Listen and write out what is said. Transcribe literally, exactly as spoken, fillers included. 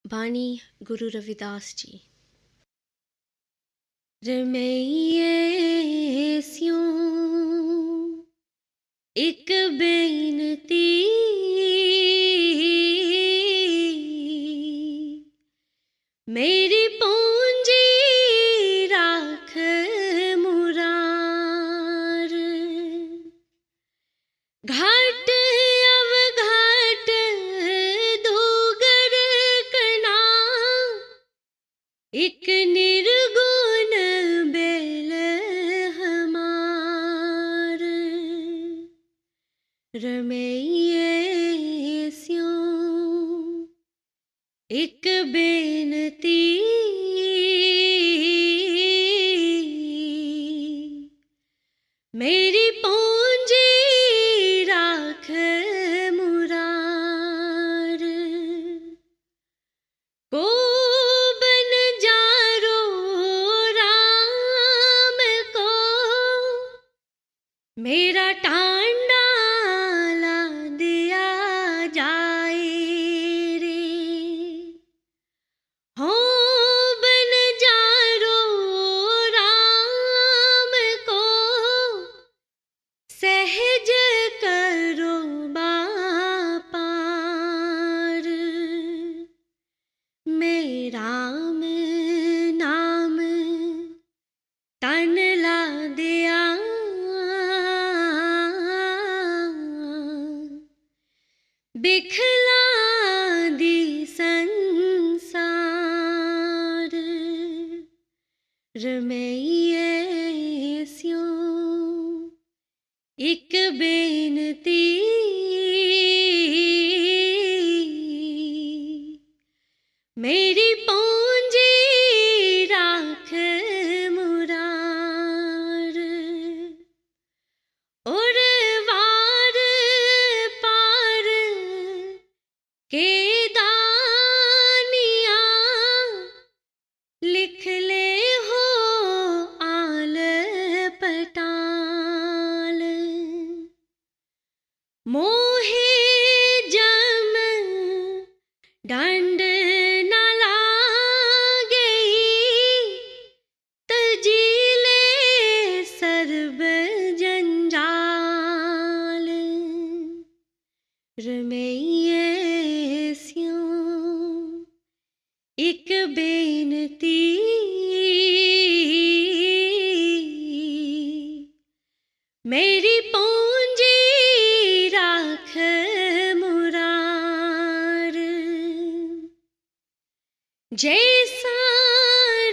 बानी गुरु रविदास जी। रमैये स्यों एक बेनती, मेरी पूंजी राख मुरार। घाट अव घाट दूगर कना, एक निर्गुण बेल हमार। रमैये स्यों एक बेनती, मेरी पूंजी राख मुरार। को बन जारो राम को, मेरा टांडा ला दिया जाए रे। हो बन जारो राम को, सहज करो बापार। मैं राम नाम तन ला दिया, बिखला दी संसार। रमैये स्यों एक बेनती, मेरी पूंजी राख मुरार। और वार पार के दानिया, लिख ले हो आल पटाल। मोहे जम डंड न लागई, तजीले सर्ब जंजाल। रमैये स्यों एक बेनती, मेरी पूंजी राख मुरार। जैसा